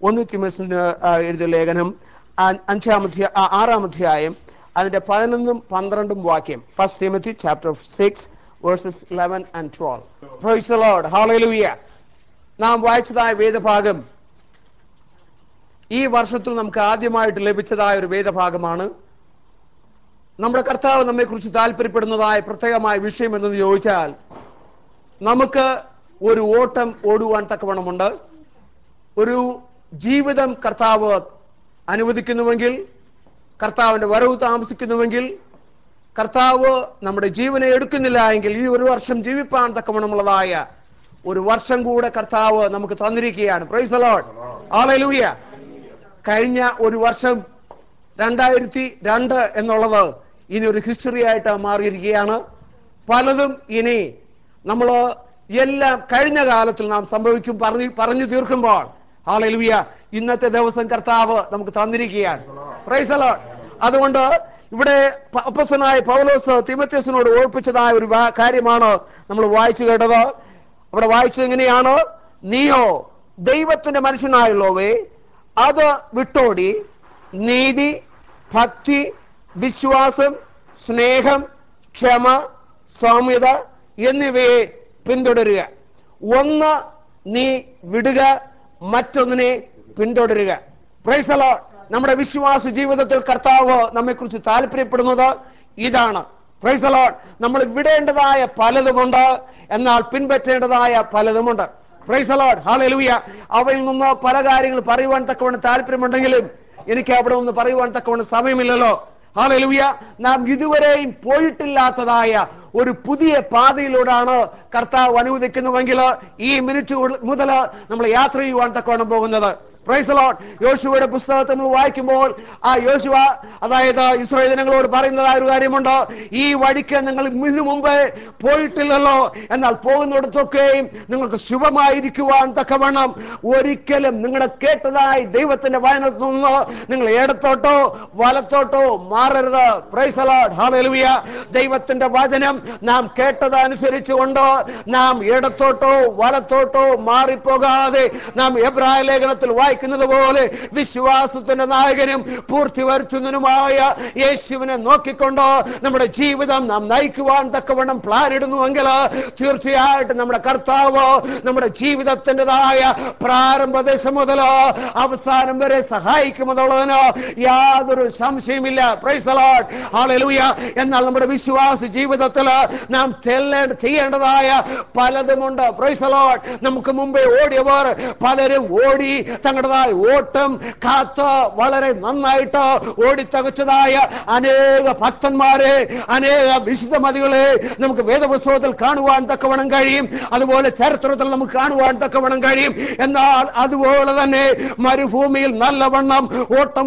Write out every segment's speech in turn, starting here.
ഒന്ന് തിമോഥെയോസിന് എഴുതിയ ലേഖനം 6-ാം അധ്യായം അതിന്റെ 11-12 വാക്യം. First Timothy chapter 6 verses 11 and 12. Praise the Lord. Hallelujah. നാം വായിച്ചതായ വേദഭാഗം ഈ വർഷത്തിൽ നമുക്ക് ആദ്യമായിട്ട് ലഭിച്ചതായ ഒരു വേദഭാഗമാണ്. നമ്മുടെ കർത്താവ് നമ്മെക്കുറിച്ച് താല്പര്യപ്പെടുന്നതായ പ്രത്യേകമായ വിഷയം എന്തെന്ന് ചോദിച്ചാൽ, നമുക്ക് ഒരു ഓട്ടം ഓടുവാൻ തക്കവണ്ണമുണ്ട്. ഒരു ജീവിതം കർത്താവ് അനുവദിക്കുന്നുവെങ്കിൽ, കർത്താവിന്റെ വരവ് താമസിക്കുന്നുവെങ്കിൽ, കർത്താവ് നമ്മുടെ ജീവനെ എടുക്കുന്നില്ല എങ്കിൽ ഈ ഒരു വർഷം ജീവിപ്പാൻ തക്കവണ്ണമുള്ളതായ ഒരു വർഷം കൂടെ കർത്താവ് നമുക്ക് തന്നിരിക്കുകയാണ്. Praise the Lord. ഹല്ലേലൂയ. കഴിഞ്ഞ ഒരു വർഷം 2002 എന്നുള്ളത് ഇനി ഒരു ഹിസ്റ്ററി ആയിട്ട് മാറിയിരിക്കുകയാണ്. പലതും ഇനി നമ്മൾ എല്ലാം കഴിഞ്ഞ കാലത്തിൽ നാം സംഭവിക്കും പറഞ്ഞു തീർക്കുമ്പോൾ, ഹല്ലേലൂയ, ഇന്നത്തെ ദിവസം കർത്താവ് നമുക്ക് തന്നിരിക്കുകയാണ്. Praise the Lord. അതുകൊണ്ട് ഇവിടെ അപ്പോസ്തലനായ പൗലോസ് തിമോഥെയോസിനോട് ഓർപ്പിച്ചതായ ഒരു കാര്യമാണ് നമ്മൾ വായിച്ചു കേട്ടത്. അവിടെ വായിച്ചത് എങ്ങനെയാണ്? നീയോ ദൈവത്തിന്റെ മനുഷ്യനായുള്ളവേ, അത് വിട്ടോടി നീതി, ഭക്തി, വിശ്വാസം, സ്നേഹം, ക്ഷമ, സൗമ്യത എന്നിവയെ പിന്തുടരുക. ഒന്ന് നീ വിടുക, മറ്റൊന്നിനെ പിന്തുടരുക. Praise the Lord. നമ്മുടെ വിശ്വാസ ജീവിതത്തിൽ കർത്താവ് നമ്മെക്കുറിച്ച് താല്പര്യപ്പെടുന്നത് ഇതാണ്. Praise the Lord. നമ്മൾ വിടേണ്ടതായ പലതുമുണ്ട്, എന്നാൽ പിൻപറ്റേണ്ടതായ പലതുമുണ്ട്. Praise the Lord. ഹല്ലേലൂയ. അവയിൽ നിന്ന് പല കാര്യങ്ങൾ പറയുവാൻ തക്കവണ്ണം താല്പര്യമുണ്ടെങ്കിലും എനിക്ക് അവിടെ ഒന്ന് പറയുവാൻ തക്കവണ്ണം സമയമില്ലല്ലോ. ഹല്ലേലൂയ. നാം ഇതുവരെയും പോയിട്ടില്ലാത്തതായ ഒരു പുതിയ പാതയിലൂടെയാണ് കർത്താവ് അനുവദിക്കുന്നുവെങ്കിൽ ഈ മിനിറ്റ് മുതൽ നമ്മൾ യാത്ര ചെയ്യുവാൻ തക്കവണ്ണം പോകുന്നത്. Praise the Lord. യോശുവയുടെ പുസ്തകത്തിൽ നമ്മൾ വായിക്കുമ്പോൾ ആ യോശുവ, അതായത് ഇസ്രായേൽ ജനങ്ങളോട് പറയുന്നതായ ഒരു കാര്യമുണ്ട്. ഈ വഴിക്ക് നിങ്ങൾ ഇതിനു മുമ്പേ പോയിട്ടില്ലല്ലോ, എന്നാൽ പോകുന്നിടത്തൊക്കെയും നിങ്ങൾക്ക് ശുഭമായിരിക്കുവാൻ തക്കവണ്ണം ഒരിക്കലും നിങ്ങളുടെ കേട്ടതായി ദൈവത്തിന്റെ വചനത്തിൽ നിന്ന് നിങ്ങൾ ഇടത്തോട്ടോ വലത്തോട്ടോ മാറരുത്. Praise the Lord. ഹല്ലേലൂയ. ദൈവത്തിന്റെ വചനം നാം കേട്ടതനുസരിച്ചുകൊണ്ട് നാം ഇടത്തോട്ടോ വലത്തോട്ടോ മാറിപ്പോകാതെ നാം എബ്രായ ലേഖനത്തിൽ വായിക്കുന്നത് പോലെ വിശ്വാസത്തിന്റെ നായകനും പൂർത്തി വരുത്തുന്നതിനുമായ യേശുവിനെ നോക്കിക്കൊണ്ട് നമ്മുടെ ജീവിതം നാം നയിക്കുവാൻ തക്കവണ്ണം പ്ലാൻ ഇടുന്നുവെങ്കിൽ തീർച്ചയായിട്ടും നമ്മുടെ കർത്താവ് നമ്മുടെ ജീവിതത്തിൻ്റെതായ പ്രാരംഭദേശം മുതൽ അവസാനം വരെ സഹായിക്കുമെന്നുള്ളതിന് യാതൊരു സംശയമില്ല. Praise the Lord. ഹല്ലേലൂയ. എന്നാൽ നമ്മുടെ വിശ്വാസ ജീവിതത്തിൽ നാം ചെയ്യേണ്ടതായ പലതുമുണ്ട്. Praise the Lord. നമുക്ക് മുമ്പേ ഓടിയവർ പലരും ഓടി തങ്ങളുടേതായ ഓട്ടം കാത്ത് വളരെ നന്നായിട്ട് ഓടിത്തകച്ചതായ അനേക ഭക്തന്മാരെ, അനേക വിശുദ്ധമതികളെ നമുക്ക് വേദപുസ്തകത്തിൽ കാണുവാൻ തക്കവണ്ണം കഴിയും. അതുപോലെ ചരിത്രത്തിൽ നമുക്ക് കാണുവാൻ തക്കവണ്ണം കഴിയും. എന്നാൽ അതുപോലെ തന്നെ മരുഭൂമിയിൽ നല്ലവണ്ണം ഓട്ടം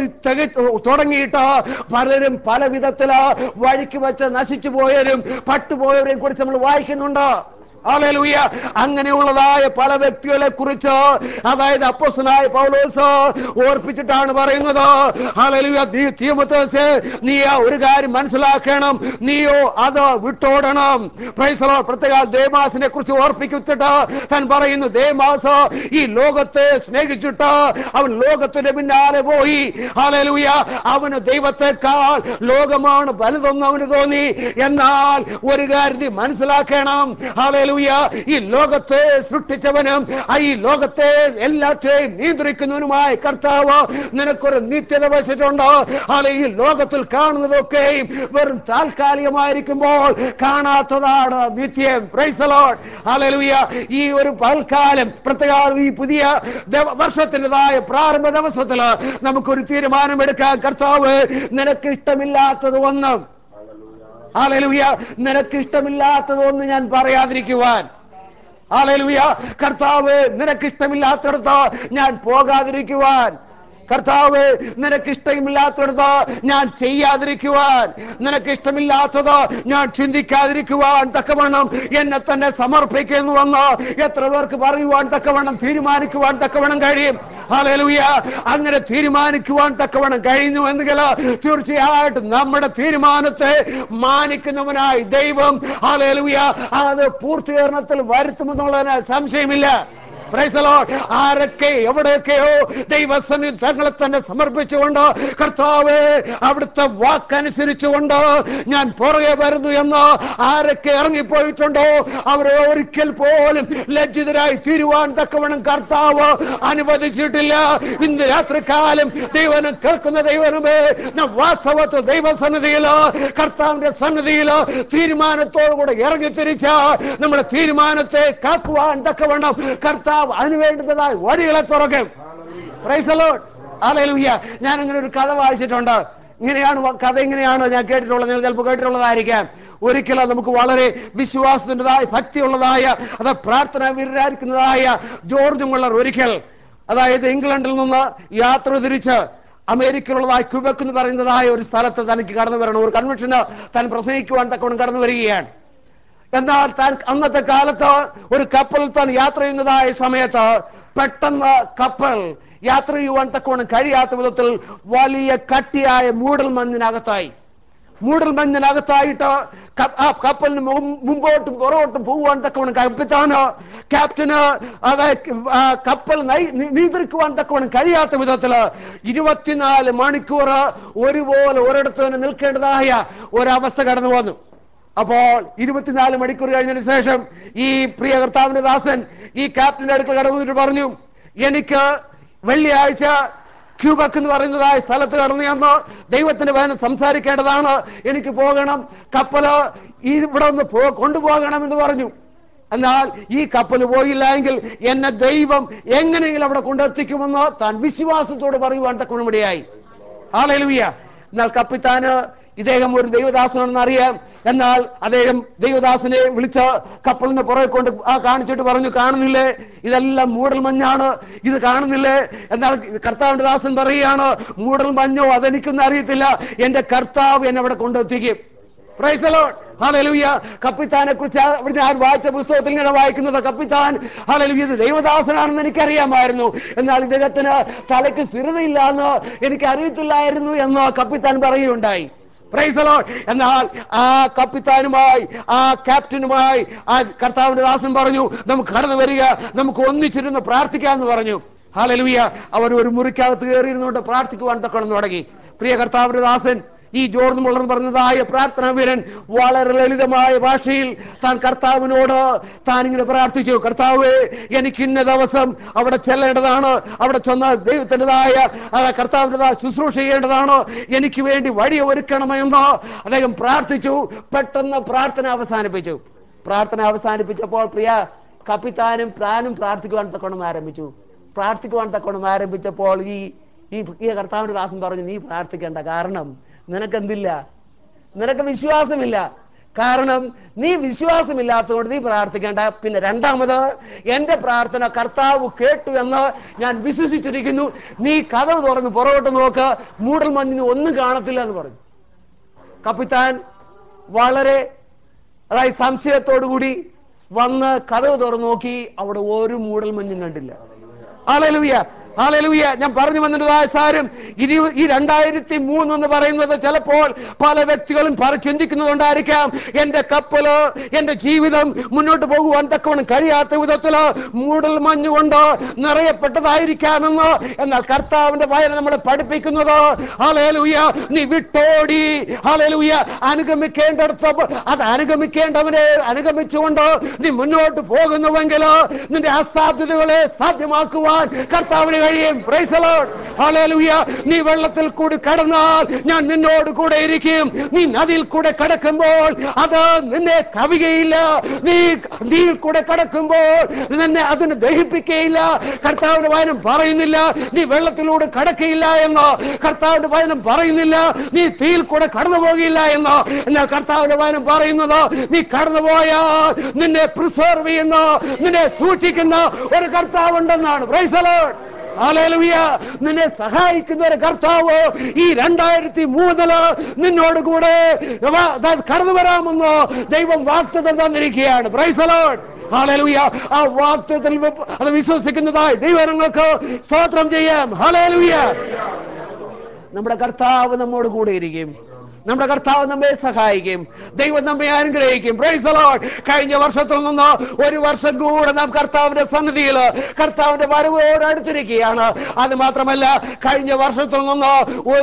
തുടങ്ങിയിട്ട് പലരും പല വിധത്തില് വഴിക്ക് വെച്ച് നശിച്ചു പോയവരും പട്ടുപോയവരെയും കുറിച്ച് നമ്മൾ വായിക്കുന്നുണ്ട്. ഹല്ലേലൂയ. അങ്ങനെയുള്ളതായ പല വ്യക്തികളെ കുറിച്ച് അതായത് അപ്പോസ്തലനായ പൗലോസ് ഓർപ്പിച്ചിട്ടാണ് പറയുന്നത്. ഹല്ലേലൂയ. നീ തിമോഥെയോസേ, നീ ഒരു കാര്യം മനസ്സിലാക്കണം, നീയോ അത് വിട്ടോടണം. Price the Lord. പ്രത്യേക ദേമാസിനെ കുറിച്ച് ഓർപ്പിച്ചിട്ട് താൻ പറയുന്നു, ദേമാസ് ഈ ലോകത്തെ സ്നേഹിച്ചിട്ട് അവൻ ലോകത്തിന്റെ പിന്നാലെ പോയി. ഹല്ലേലൂയ. അവന് ദൈവത്തെക്കാൾ ലോകമാണ് വലുതെന്ന് അവന് തോന്നി. എന്നാൽ ഒരു കാര്യം മനസ്സിലാക്കണം, ഹല്ലേലൂയ, ഈ ലോകത്തെ സൃഷ്ടിച്ചവനും ഈ ലോകത്തെ എല്ലാത്തെയും നിയന്ത്രിക്കുന്നവനുമായ കർത്താവ് നിനക്കൊരു നിത്യത വെച്ചിട്ടുണ്ട്. ഈ ലോകത്തിൽ കാണുന്നതൊക്കെയും വെറും താൽക്കാലികമായിരിക്കുമ്പോൾ കാണാത്തതാണ് നിത്യം. Praise the Lord. ഹല്ലേലൂയ. ഈ ഒരു പൽക്കാലം പ്രത്യേക ഈ പുതിയ വർഷത്തിൻ്റെതായ പ്രാരംഭ ദിവസത്തിൽ നമുക്കൊരു തീരുമാനമെടുക്കാൻ, കർത്താവ് നിനക്ക് ഇഷ്ടമില്ലാത്തത് ഒന്നും, ഹല്ലേലൂയ, നിനക്ക് ഇഷ്ടമില്ലാത്തതൊന്നും ഞാൻ പറയാതിരിക്കുവാൻ. ഹല്ലേലൂയ. കർത്താവ് നിനക്ക് ഇഷ്ടമില്ലാത്തടത്ത് ഞാൻ പോകാതിരിക്കുവാൻ. കർത്താവ് നിനക്ക് ഇഷ്ടമില്ലാത്തത് ഞാൻ ചെയ്യാതിരിക്കുവാൻ, നിനക്ക് ഇഷ്ടമില്ലാത്തത് ഞാൻ ചിന്തിക്കാതിരിക്കുവാൻ തക്കവണ്ണം എന്നെ തന്നെ സമർപ്പിക്കുന്നുവെന്ന് എത്ര പേർക്ക് പറയുവാൻ തക്കവണ്ണം തീരുമാനിക്കുവാൻ തക്കവണ്ണം കഴിയും? ഹല്ലേലൂയ. അങ്ങനെ തീരുമാനിക്കുവാൻ തക്കവണ്ണം കഴിഞ്ഞു എങ്കിൽ തീർച്ചയായിട്ടും നമ്മുടെ തീരുമാനത്തെ മാനിക്കുന്നവനായി ദൈവം, ഹല്ലേലൂയ, അത് പൂർത്തീകരണത്തിൽ വരുത്തുമെന്നുള്ളതിന് സംശയമില്ല. Praise the Lord. ആരൊക്കെ എവിടെയൊക്കെയോ ദൈവസന്നിധി തങ്ങളെ തന്നെ സമർപ്പിച്ചുകൊണ്ട് കർത്താവേ അവിടുത്തെ വാക്കനുസരിച്ചുകൊണ്ട് ഞാൻ പുറകെ വരുന്നു എന്ന് ആരൊക്കെ ഇറങ്ങിപ്പോയിട്ടുണ്ടോ അവരെ ഒരിക്കൽ പോലും ലജ്ജിതരായി തീരുവാൻ തക്കവണ്ണം കർത്താവ് അനുവദിച്ചിട്ടില്ല. ഇന്ന് രാത്രികാലം ദൈവനം കേൾക്കുന്ന ദൈവമേ, വാസ്തവത്തിൽ ദൈവസന്നിധിയിൽ കർത്താവിന്റെ സന്നിധിയിൽ തീരുമാനത്തോടുകൂടെ ഇറങ്ങി തിരിച്ച നമ്മുടെ തീരുമാനത്തെ കാക്കുവാൻ തക്കവണ്ണം കർത്താവ് അതിനുവേണ്ടതായ വഴികളെ തുറക്കും. Praise the Lord. ഹല്ലേലൂയ. ഞാൻ അങ്ങനെ ഒരു കഥ വായിച്ചിട്ടുണ്ട്. ഇങ്ങനെയാണ് കഥ, ഇങ്ങനെയാണ് ഞാൻ കേട്ടിട്ടുള്ളത്. നിങ്ങൾ ചിലപ്പോൾ കേട്ടിട്ടുള്ളതായിരിക്കാം. ഒരിക്കലും നമുക്ക് വളരെ വിശ്വാസത്തിൻ്റെതായ ഭക്തിയുള്ളതായ അത് പ്രാർത്ഥന വീരരായിരിക്കുന്നതായ ജോർജ് മുള്ളർ ഒരിക്കൽ, അതായത് ഇംഗ്ലണ്ടിൽ നിന്ന് യാത്ര തിരിച്ച് അമേരിക്കയിലുള്ളതായ ക്യൂബക്ക് എന്ന് പറയുന്നതായ ഒരു സ്ഥലത്ത് തനിക്ക് കടന്നു വരണം. ഒരു കൺവെൻഷന് താൻ പ്രസംഗിക്കുവാൻ തക്കൊണ്ട് കടന്നു വരികയാണ്. എന്നാൽ താൻ അന്നത്തെ കാലത്ത് ഒരു കപ്പലിൽ താൻ യാത്ര ചെയ്യുന്നതായ സമയത്ത് പെട്ടെന്ന് കപ്പൽ യാത്ര ചെയ്യുവാൻ തക്കവണ്ണം കഴിയാത്ത വിധത്തിൽ വലിയ കട്ടിയായ മൂടൽമഞ്ഞിനകത്തായി. മൂടൽമഞ്ഞിനകത്തായിട്ട് ആ കപ്പലിന് മുമ്പോട്ടും പുറകോട്ടും പോകുവാൻ തക്കവണ്ണം ക്യാപ്റ്റന് അതായത് കപ്പൽ നിയന്ത്രിക്കുവാൻ തക്കവണ്ണം കഴിയാത്ത വിധത്തില് 24 മണിക്കൂർ ഒരുപോലെ ഒരിടത്ത് തന്നെ നിൽക്കേണ്ടതായ ഒരവസ്ഥ കടന്നു വന്നു. അപ്പോൾ 24 മണിക്കൂർ കഴിഞ്ഞതിന് ശേഷം ഈ പ്രിയ കർത്താവിന്റെ ദാസൻ ഈ ക്യാപ്റ്റന്റെ അടുക്കൽ കടന്നു പറഞ്ഞു, എനിക്ക് വെള്ളിയാഴ്ച ക്യൂബക്ക് എന്ന് പറയുന്നതായ സ്ഥലത്ത് കടന്നു ചെന്ന് ദൈവത്തിന്റെ വചനം സംസാരിക്കേണ്ടതാണ്, എനിക്ക് പോകണം, കപ്പല് ഇവിടെ ഒന്ന് കൊണ്ടുപോകണം എന്ന് പറഞ്ഞു. എന്നാൽ ഈ കപ്പൽ പോയില്ല എങ്കിൽ എന്നെ ദൈവം എങ്ങനെയെങ്കിലും അവിടെ കൊണ്ടെത്തിക്കുമെന്ന് താൻ വിശ്വാസത്തോട് പറയുവാൻ തക്കവണ്ണമിടയായി. ഹല്ലേലൂയ. എന്നാൽ കപ്പിത്താന് ഇദ്ദേഹം ഒരു ദൈവദാസനാണെന്ന് അറിയാം. എന്നാൽ അദ്ദേഹം ദൈവദാസനെ വിളിച്ച് കപ്പലിന് പുറകെ കൊണ്ട് കാണിച്ചിട്ട് പറഞ്ഞു, കാണുന്നില്ലേ, ഇതെല്ലാം മൂടൽമഞ്ഞാണ്, ഇത് കാണുന്നില്ലേ? എന്നാൽ കർത്താവിന്റെ ദാസൻ പറയുകയാണ്, മൂടൽമഞ്ഞോ അതെനിക്കൊന്നും അറിയത്തില്ല, എന്റെ കർത്താവ് എന്നെ അവിടെ കൊണ്ടെത്തിക്കും. Praise the Lord. ഹല്ലേലൂയ. കപ്പിത്താനെ കുറിച്ച് ഞാൻ വായിച്ച പുസ്തകത്തിൽ ഇങ്ങനെ വായിക്കുന്നത്, കപ്പിത്താൻ ഹല്ലേലൂയ ദൈവദാസനാണെന്ന് എനിക്കറിയാമായിരുന്നു, എന്നാൽ ഇദ്ദേഹത്തിന് തലയ്ക്ക് സ്ഥിരതയില്ല എന്ന് എനിക്ക് അറിയത്തില്ലായിരുന്നു എന്ന് കപ്പിത്താൻ പറയുകയുണ്ടായി. Praise the Lord. എന്നാൽ ആ കപ്പിത്താനുമായി ആ ക്യാപ്റ്റനുമായി ആ കർത്താവിന്റെ ദാസൻ പറഞ്ഞു, നമുക്ക് കടന്നു വരിക, നമുക്ക് ഒന്നിച്ചിരുന്ന് പ്രാർത്ഥിക്കാമെന്ന് പറഞ്ഞു. ഹല്ലേലൂയ. അവർ ഒരു മുറിക്കകത്ത് കയറിയിരുന്നുകൊണ്ട് പ്രാർത്ഥിക്കുവാൻ തക്കണം തുടങ്ങി. പ്രിയ കർത്താവിന്റെ ദാസൻ ഈ ജോർജ് മുള്ളർ പറഞ്ഞതായ പ്രാർത്ഥനാ വീരൻ വളരെ ലളിതമായ ഭാഷയിൽ താൻ കർത്താവിനോട് താൻ ഇങ്ങനെ പ്രാർത്ഥിച്ചു, കർത്താവേ എനിക്ക് ഇന്ന ദിവസം അവിടെ ചെല്ലേണ്ടതാണ്, അവിടെ ചെന്ന് ദൈവത്തിൻ്റെതായ കർത്താവിൻ്റെതായ ശുശ്രൂഷ ചെയ്യേണ്ടതാണ്, എനിക്ക് വേണ്ടി വഴി ഒരുക്കണമെന്ന് അദ്ദേഹം പ്രാർത്ഥിച്ചു. പെട്ടെന്ന് പ്രാർത്ഥന അവസാനിപ്പിച്ചു. പ്രാർത്ഥന അവസാനിപ്പിച്ചപ്പോൾ പ്രിയ കപ്പിത്താനും താനും പ്രാർത്ഥിക്കുവാൻ തക്കണം ആരംഭിച്ചു. പ്രാർത്ഥിക്കുവാൻ തക്കണം ആരംഭിച്ചപ്പോൾ ഈ കർത്താവിന്റെ ദാസൻ പറഞ്ഞു, നീ പ്രാർത്ഥിക്കേണ്ട, കാരണം നിനക്കെന്തില്ല, നിനക്ക് വിശ്വാസമില്ല. കാരണം നീ വിശ്വാസമില്ലാത്തതുകൊണ്ട് നീ പ്രാർത്ഥിക്കേണ്ട. പിന്നെ രണ്ടാമത്, എന്റെ പ്രാർത്ഥന കർത്താവ് കേട്ടു എന്ന് ഞാൻ വിശ്വസിച്ചിരിക്കുന്നു, നീ കതവ് തുറന്ന് പുറകോട്ട് നോക്ക്, മൂടൽമഞ്ഞിന് ഒന്നും കാണത്തില്ല എന്ന് പറഞ്ഞു. കപ്പിത്താൻ വളരെ അതായത് സംശയത്തോടുകൂടി വന്ന് കതവ് തുറന്നു നോക്കി, അവിടെ ഒരു മൂടൽമഞ്ഞും കണ്ടില്ല. ഹല്ലേലൂയ. ഹല്ലേലൂയ. ഞാൻ പറഞ്ഞു വന്നതായ സാരം ഈ 2003 എന്ന് പറയുന്നത് ചിലപ്പോൾ പല വ്യക്തികളും ചിന്തിക്കുന്നതുകൊണ്ടായിരിക്കാം, എന്റെ കപ്പല്, എന്റെ ജീവിതം മുന്നോട്ട് പോകുവാൻ തക്കവണ്ണം കഴിയാത്ത വിധത്തില് മൂടൽ മഞ്ഞുകൊണ്ട് നിറയപ്പെട്ടതായിരിക്കാമെന്ന്. എന്നാൽ കർത്താവിന്റെ വചനം നമ്മളെ പഠിപ്പിക്കുന്നത്, ഹല്ലേലൂയ, നീ വിട്ടോടി ഹല്ലേലൂയ അനുഗമിക്കേണ്ടടുത്ത് അത് അനുഗമിക്കേണ്ടവനെ അനുഗമിച്ചുകൊണ്ട് നീ മുന്നോട്ട് പോകുന്നുവെങ്കിൽ നിന്റെ അസാധ്യതകളെ സാധ്യമാക്കുവാൻ കർത്താവിന് കഴിയും. Praise the Lord. ഹല്ലേലൂയ. നീ വെള്ളത്തിൽ കൂടി കടന്നാൽ ഞാൻ നിന്നോട് കൂടെ ഇരിക്കും. നീ നദിയിൽ കൂടെ കടക്കുമ്പോൾ അത് നിന്നെ കവികയില്ല. നീ നദിയിൽ കൂടെ കടക്കുമ്പോൾ നിന്നെ അതിന് ദഹിപ്പിക്കുകയില്ല. കർത്താവിന്റെ വചനം പറയുന്നില്ല നീ വെള്ളത്തിലൂടെ കടക്കയില്ല എന്ന്. കർത്താവിന്റെ വചനം പറയുന്നില്ല നീ തീയിൽ കൂടെ കടന്നു പോകില്ല എന്ന്. എന്നാൽ കർത്താവിന്റെ വചനം പറയുന്നത്, നീ കടന്നുപോയാൽ നിന്നെ പ്രിസർവ് ചെയ്യുന്ന, നിന്നെ സൂക്ഷിക്കുന്ന ഒരു കർത്താവ് ഉണ്ടെന്നാണ്. Praise the Lord. ഹല്ലേലൂയ. നിന്നെ സഹായിക്കുന്ന ഒരു കർത്താവ് ഈ 2003 നിന്നോട് കൂടെ കടന്നു വരാമെന്ന് ദൈവം വാഗ്ദത്തം തന്നിരിക്കുകയാണ്. Praise the Lord. ഹല്ലേലൂയ. ആ വാഗ്ദത്തത്തിൽ അത് വിശ്വസിക്കുന്നതായി ദൈവങ്ങൾക്ക് സ്തോത്രം ചെയ്യാം. ഹല്ലേലൂയ. നമ്മുടെ കർത്താവ് നമ്മോട് കൂടെ ഇരിക്കും. നമ്മുടെ കർത്താവ് നമ്മെ സഹായിക്കും. ദൈവം നമ്മെ അനുഗ്രഹിക്കും. Praise the Lord. കഴിഞ്ഞ വർഷത്തിൽ നിന്ന് ഒരു വർഷം കൂടെ നാം കർത്താവിന്റെ സന്നിധിയിൽ കർത്താവിന്റെ വരവോട് അടുത്തിരിക്കുകയാണ്. അത് മാത്രമല്ല, കഴിഞ്ഞ വർഷത്തിൽ നിന്ന്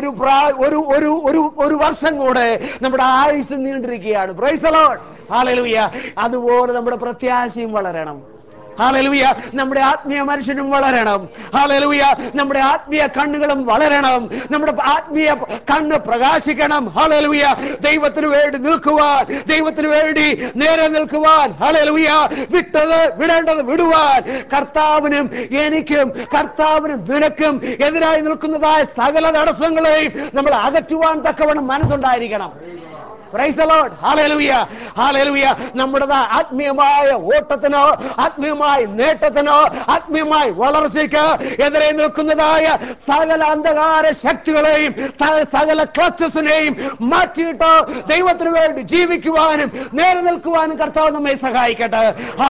ഒരു വർഷം കൂടെ നമ്മുടെ ആയുസ് നീണ്ടിരിക്കുകയാണ്. Praise the Lord. ഹല്ലേലൂയ. അതുപോലെ നമ്മുടെ പ്രത്യാശയും വളരണം. ഹല്ലേലൂയ. നമ്മുടെ ആത്മീയ മനുഷ്യനും വളരണം. ഹല്ലേലൂയ. നമ്മുടെ ആത്മീയ കണ്ണുകളും വളരണം. നമ്മുടെ ആത്മീയ കണ്ണ് പ്രകാശിക്കണം. ഹല്ലേലൂയ. ദൈവത്തിന് വേണ്ടി നിൽക്കുവാൻ, ദൈവത്തിന് വേണ്ടി നേരെ നിൽക്കുവാൻ, ഹല്ലേലൂയ, വിട്ടത് വിടേണ്ടത് വിടുവാൻ, കർത്താവിനും എനിക്കും കർത്താവിനും നിനക്കും എതിരായി നിൽക്കുന്നതായ സകല തടസ്സങ്ങളെയും നമ്മൾ അകറ്റുവാൻ തക്കവണ്ണം മനസ്സുണ്ടായിരിക്കണം. Praise the Lord. ഹല്ലേലൂയ. ഹല്ലേലൂയ. നമ്മുടെ ആത്മീയമായ ഓട്ടത്തിനോ ആത്മീയമായ നേട്ടത്തിനോ ആത്മീയമായ വളർച്ചയ്ക്ക് എതിരെ നിൽക്കുന്നതായ സകല അന്ധകാര ശക്തികളെയും സകല ക്ലച്ചസിനെയും മാറ്റിയിട്ട് ദൈവത്തിന് വേണ്ടി ജീവിക്കുവാനും നേരെ നിൽക്കുവാനും കർത്താവ് നമ്മെ സഹായിക്കട്ടെ.